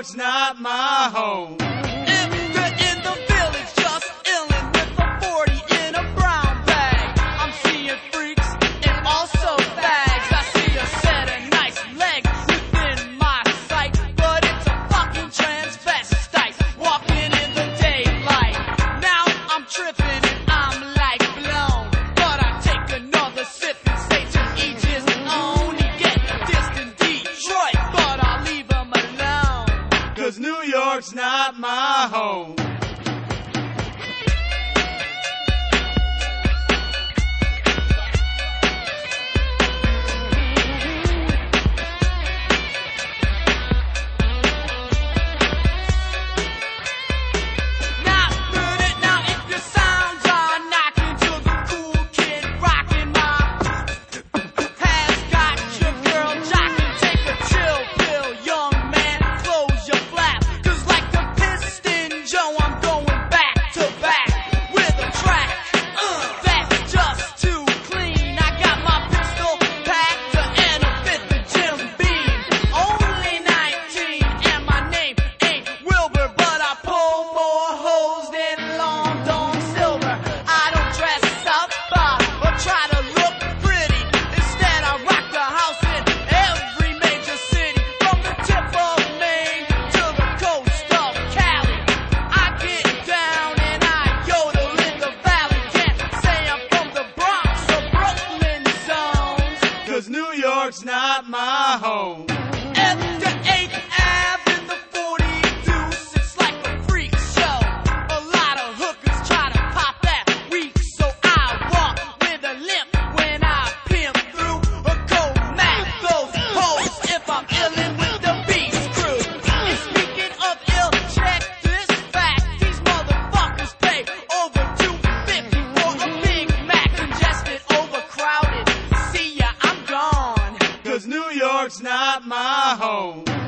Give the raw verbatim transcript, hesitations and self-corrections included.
York's not my home. If you're in the village, just illin' with a forty in a brown bag. I'm seeing freaks and also fags. I see a set of nice legs within my sight, but it's a fucking transvestite walking in the daylight. Now I'm tripping and I'm like blown, but I take another sip and say to each his own. He get dissed in Detroit, but I'll leave him alone. Cause New York's not my home. Now, put it now if your sounds are knocking to the cool kid rocking my has got your girl jocking. Take a chill pill, young man, close your flap. Cause like the Piston Joe, I'm going back to back with a track uh, that's just too clean. I got my pistol packed and a fifth of Jim Beam. Only nineteen and my name ain't Wilbur, but I pull more hoes than Long Dawn Silver. I don't dress up uh, or try to look pretty. Instead, I rock the house in every major city, from the tip of Maine to the coast of Cali. I get down and I yodel in the valley. Can't say I'm from the Bronx or Brooklyn zones. Cause New York's not my home. After eighth Ave in the forty deuce, it's like a freak show. A lot of hookers try to pop that weak, so I walk with a limp when I pimp through a cold Mac. Those hoes if I'm illin' with the Beast Crew. And speaking of ill, check this fact: these motherfuckers pay over two fifty for a Big Mac, congested, overcrowded. See ya, I'm gone. Cause New York's not my home.